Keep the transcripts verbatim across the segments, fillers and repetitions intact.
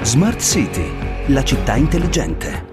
Smart City, la città intelligente.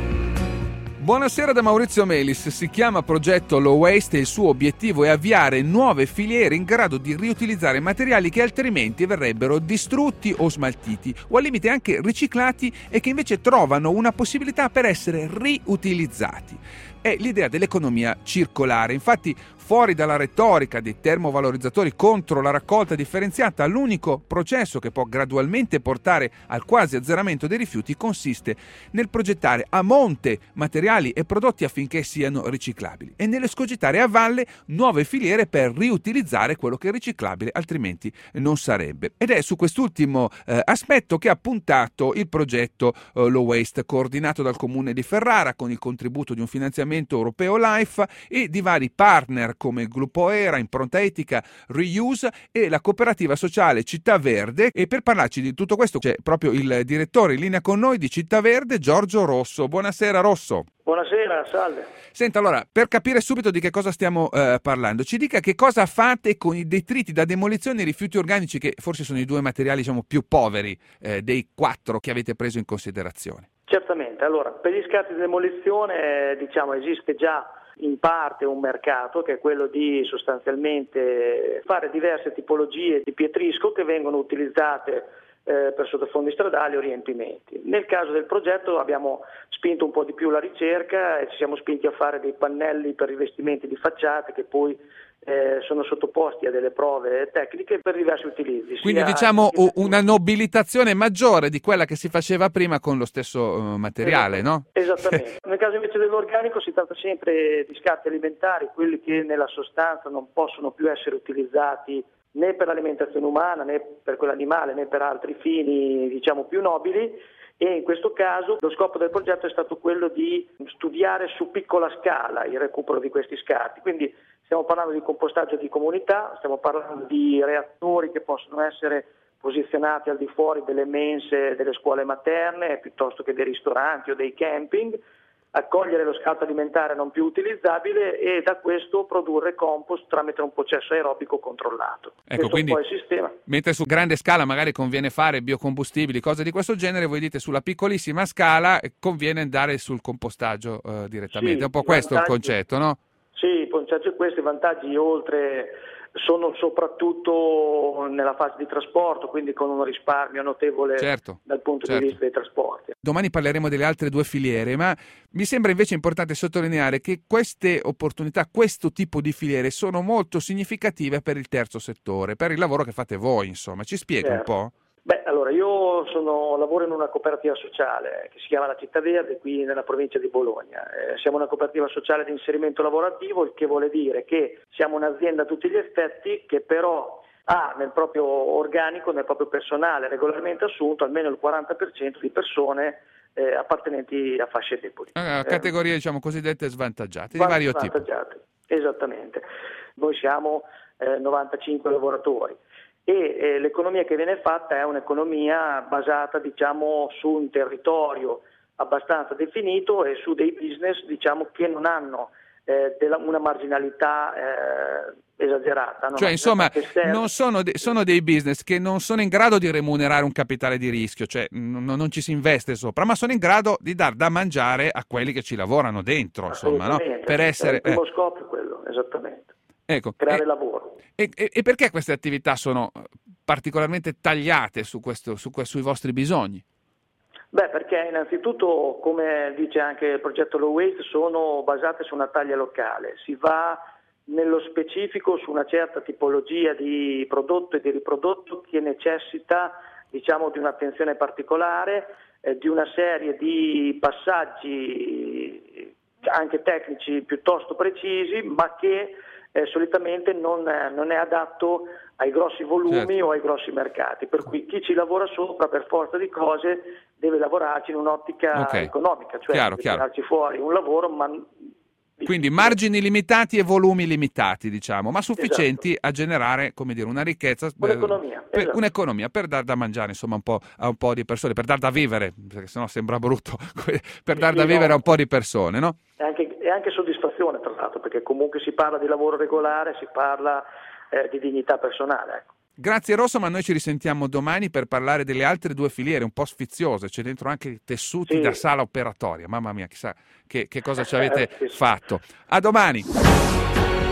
Buonasera da Maurizio Melis. Si chiama progetto Low Waste e il suo obiettivo è avviare nuove filiere in grado di riutilizzare materiali che altrimenti verrebbero distrutti o smaltiti o al limite anche riciclati e che invece trovano una possibilità per essere riutilizzati. È l'idea dell'economia circolare. Infatti, fuori dalla retorica dei termovalorizzatori contro la raccolta differenziata, l'unico processo che può gradualmente portare al quasi azzeramento dei rifiuti consiste nel progettare a monte materiali e prodotti affinché siano riciclabili e nell'escogitare a valle nuove filiere per riutilizzare quello che è riciclabile altrimenti non sarebbe. Ed è su quest'ultimo eh, aspetto che ha puntato il progetto eh, Low Waste, coordinato dal Comune di Ferrara con il contributo di un finanziamento europeo LIFE e di vari partner come il Gruppo Era, Impronta Etica, Reuse e la cooperativa sociale Città Verde. E per parlarci di tutto questo c'è proprio il direttore in linea con noi di Città Verde, Giorgio Rosso. Buonasera Rosso. Buonasera, salve. Senta, allora, per capire subito di che cosa stiamo eh, parlando, ci dica che cosa fate con i detriti da demolizione e i rifiuti organici, che forse sono i due materiali diciamo più poveri eh, dei quattro che avete preso in considerazione. Certamente, allora, per gli scarti di demolizione eh, diciamo esiste già in parte un mercato che è quello di sostanzialmente fare diverse tipologie di pietrisco che vengono utilizzate eh, per sottofondi stradali o riempimenti. Nel caso del progetto abbiamo spinto un po' di più la ricerca e ci siamo spinti a fare dei pannelli per rivestimenti di facciate che poi eh, sono sottoposti a delle prove tecniche per diversi utilizzi. Quindi diciamo una nobilitazione maggiore di quella che si faceva prima con lo stesso uh, materiale, no? Esattamente. Nel caso invece dell'organico si tratta sempre di scarti alimentari, quelli che nella sostanza non possono più essere utilizzati né per l'alimentazione umana né per quella animale né per altri fini diciamo più nobili, e in questo caso lo scopo del progetto è stato quello di studiare su piccola scala il recupero di questi scarti. Quindi stiamo parlando di compostaggio di comunità, stiamo parlando di reattori che possono essere posizionati al di fuori delle mense delle scuole materne piuttosto che dei ristoranti o dei camping, accogliere lo scarto alimentare non più utilizzabile e da questo produrre compost tramite un processo aerobico controllato. Ecco, questo quindi, è un po' il sistema. Mentre su grande scala magari conviene fare biocombustibili, cose di questo genere, voi dite sulla piccolissima scala conviene andare sul compostaggio eh, direttamente. Sì, è un po' questo il concetto, no? Sì, il concetto è questo. I vantaggi oltre sono soprattutto nella fase di trasporto, quindi con un risparmio notevole certo, dal punto certo. di vista dei trasporti. Domani parleremo delle altre due filiere, ma mi sembra invece importante sottolineare che queste opportunità, questo tipo di filiere sono molto significative per il terzo settore, per il lavoro che fate voi, insomma. Ci spiega certo. un po'? Beh, allora io sono, lavoro in una cooperativa sociale che si chiama la Città Verde qui nella provincia di Bologna. Eh, siamo una cooperativa sociale di inserimento lavorativo, il che vuole dire che siamo un'azienda a tutti gli effetti che però ha nel proprio organico, nel proprio personale regolarmente assunto almeno il quaranta per cento di persone eh, appartenenti a fasce deboli. Ah, categorie eh, diciamo cosiddette svantaggiate, di vario tipo. Esattamente. Noi siamo eh, novantacinque lavoratori. E eh, l'economia che viene fatta è un'economia basata diciamo su un territorio abbastanza definito e su dei business diciamo che non hanno eh, della, una marginalità eh, esagerata. Cioè insomma non sono, de- sono dei business che non sono in grado di remunerare un capitale di rischio, cioè n- non ci si investe sopra, ma sono in grado di dar da mangiare a quelli che ci lavorano dentro, insomma, no? Per essere... Il primo eh. scopo è quello, esattamente. Ecco, creare e, lavoro. E, e, e perché queste attività sono particolarmente tagliate su questo, su, sui vostri bisogni? Beh, perché innanzitutto, come dice anche il progetto Low Waste, sono basate su una taglia locale. Si va nello specifico su una certa tipologia di prodotto e di riprodotto che necessita, diciamo, di un'attenzione particolare, eh, di una serie di passaggi anche tecnici piuttosto precisi, ma che Eh, solitamente non, eh, non è adatto ai grossi volumi certo. o ai grossi mercati, per cui chi ci lavora sopra per forza di cose deve lavorarci in un'ottica okay. economica, cioè chiaro, deve chiaro. tirarci fuori un lavoro ma quindi margini limitati e volumi limitati, diciamo, ma sufficienti esatto. a generare, come dire, una ricchezza, un'economia, per, esatto. un'economia per dar da mangiare, insomma, un po' a un po' di persone, per dar da vivere, perché sennò sembra brutto, per dar da sì, vivere no. a un po' di persone, no? E anche, e anche soddisfazione, tra l'altro, perché comunque si parla di lavoro regolare, si parla eh, di dignità personale, ecco. Grazie Rosso, ma noi ci risentiamo domani per parlare delle altre due filiere un po' sfiziose, c'è dentro anche tessuti Sì. da sala operatoria, mamma mia, chissà che, che cosa ci avete fatto. A domani!